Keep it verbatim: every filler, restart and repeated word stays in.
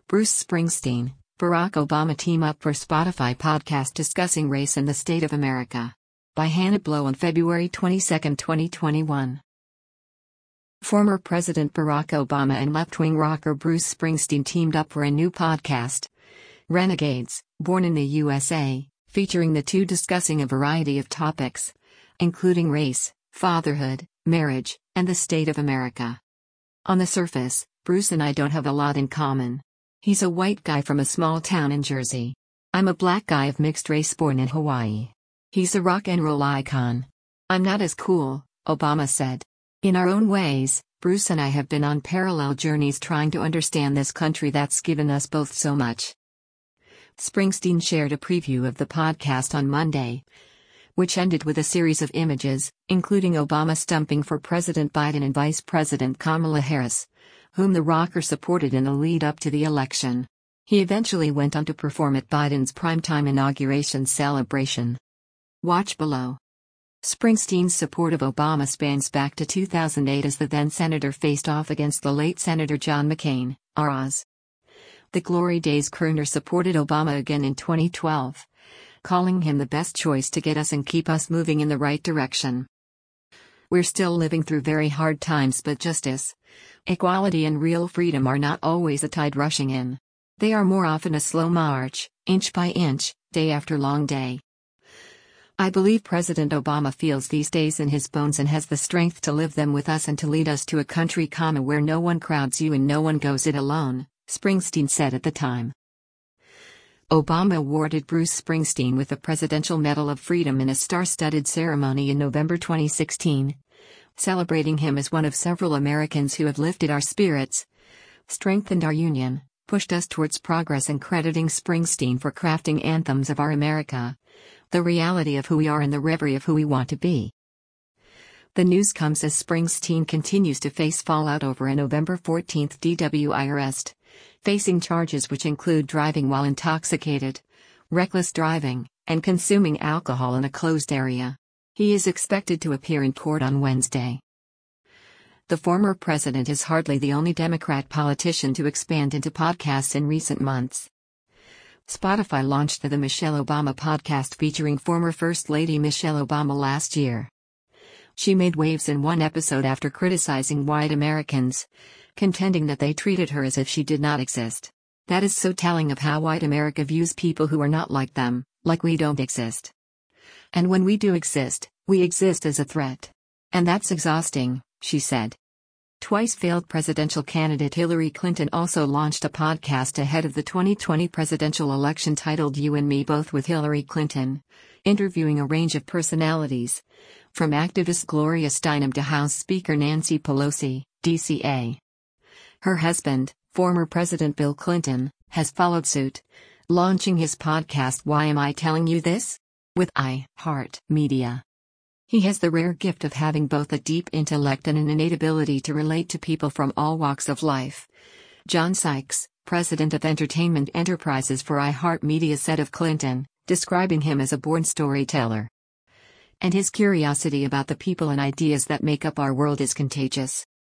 Bruce Springsteen, Barack Obama team up for Spotify podcast discussing race and the state of America. By Hannah Blow on February twenty-second, twenty twenty-one. Former President Barack Obama and left-wing rocker Bruce Springsteen teamed up for a new podcast, Renegades, born in the U S A, featuring the two discussing a variety of topics, including race, fatherhood, marriage, and the state of America. On the surface, Bruce and I don't have a lot in common. He's a white guy from a small town in Jersey. I'm a black guy of mixed race born in Hawaii. He's a rock and roll icon. I'm not as cool, Obama said. In our own ways, Bruce and I have been on parallel journeys trying to understand this country that's given us both so much. Springsteen shared a preview of the podcast on Monday, which ended with a series of images, including Obama stumping for President Biden and Vice President Kamala Harris, whom the rocker supported in the lead-up to the election. He eventually went on to perform at Biden's primetime inauguration celebration. Watch below. Springsteen's support of Obama spans back to two thousand eight as the then-senator faced off against the late Senator John McCain, R Oz. The Glory Days crooner supported Obama again in twenty twelve, calling him the best choice to get us and keep us moving in the right direction. We're still living through very hard times, but justice, equality and real freedom are not always a tide rushing in. They are more often a slow march, inch by inch, day after long day. I believe President Obama feels these days in his bones and has the strength to live them with us and to lead us to a country, comma, where no one crowds you and no one goes it alone, Springsteen said at the time. Obama awarded Bruce Springsteen with the Presidential Medal of Freedom in a star-studded ceremony in November twenty sixteen, celebrating him as one of several Americans who have lifted our spirits, strengthened our union, pushed us towards progress, and crediting Springsteen for crafting anthems of our America, the reality of who we are and the reverie of who we want to be. The news comes as Springsteen continues to face fallout over a November fourteenth D W I arrest, facing charges which include driving while intoxicated, reckless driving, and consuming alcohol in a closed area. He is expected to appear in court on Wednesday. The former president is hardly the only Democrat politician to expand into podcasts in recent months. Spotify launched the Michelle Obama podcast featuring former First Lady Michelle Obama last year. She made waves in one episode after criticizing white Americans, contending that they treated her as if she did not exist. That is so telling of how white America views people who are not like them, like we don't exist. And when we do exist, we exist as a threat. And that's exhausting, she said. Twice failed presidential candidate Hillary Clinton also launched a podcast ahead of the twenty twenty presidential election titled You and Me Both with Hillary Clinton, interviewing a range of personalities, from activist Gloria Steinem to House Speaker Nancy Pelosi, D C A. Her husband, former President Bill Clinton, has followed suit, launching his podcast Why Am I Telling You This? With iHeartMedia. He has the rare gift of having both a deep intellect and an innate ability to relate to people from all walks of life. John Sykes, president of Entertainment Enterprises for iHeartMedia, said of Clinton, describing him as a born storyteller. And his curiosity about the people and ideas that make up our world is contagious.